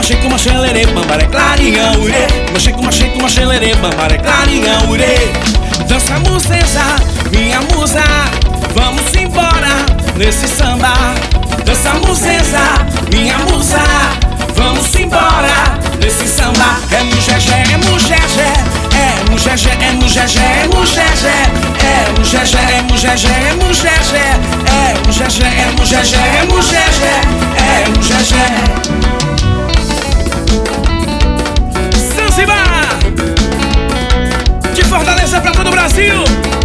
Kuma xelerê, bambara, clarinha, urê. Kuma xelerê, bambara, clarinha, urê. Dança muzenza, minha musa, vamos embora nesse samba. Dança muzenza, minha musa, vamos embora nesse samba. É mujejé, é mujejé, é mujejé, é mujejé, é mujejé, é mujejé, é mujejé, é mujejé, é mujejé, é mujejé, é mujejé, é mujejé. Zanzibar, de Fortaleza pra todo o Brasil.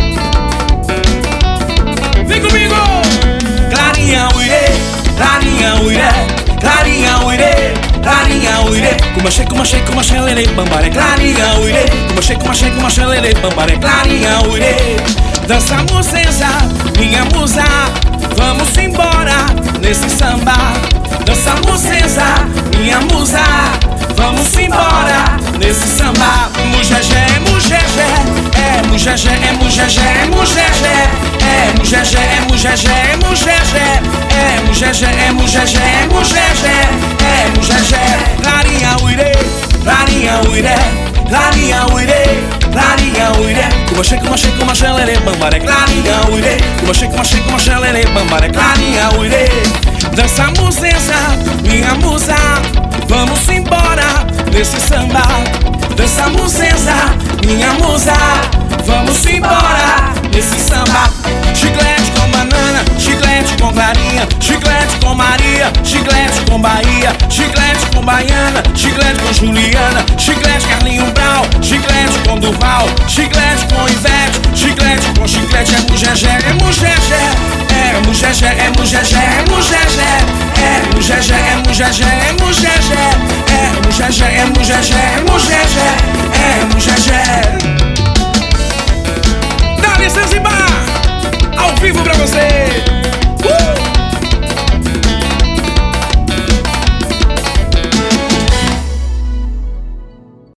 Vem comigo! Clarinha, uirê, clarinha, uirê, clarinha, uirê, clarinha, uirê. Kuma xelerê, bambara, clarinha, uirê. Kuma xelerê, bambara, clarinha, uirê. Dança muzenza, minha musa, vamos embora nesse samba. Dança muzenza, minha musa, vamos embora nesse samba. Mujejé, mujejé, é mujejé, é mujejé, é mujejé, é mujejé, é mujejé, é mujejé, é mujejé, é mujejé, é mujejé, é mujejé. Clarinha, uirê, clarinha, uirê, clarinha, uirê, clarinha, uirê. Kuma xelerê, bambara, clarinha, uirê. Kuma xelerê, bambara, clarinha, uirê. Dança muzenza, minha musa, vamos embora nesse samba. Dança muzenza, minha musa, vamos embora nesse samba. Chiclete com banana, chiclete com clarinha, chiclete com Maria, chiclete com Bahia, chiclete com Baiana, chiclete com Juliana, chiclete Carlinho Brau, chiclete com Duval, chiclete com Ivete, chiclete com chiclete. É mujejé, é mujejé, é mujejé, é mujejé, é mujejé, é mujejé, é mujejé, é mujejé, é mujejé, é mujejé, é mujejé, é mujejé. Dá-lhe Zanzibar.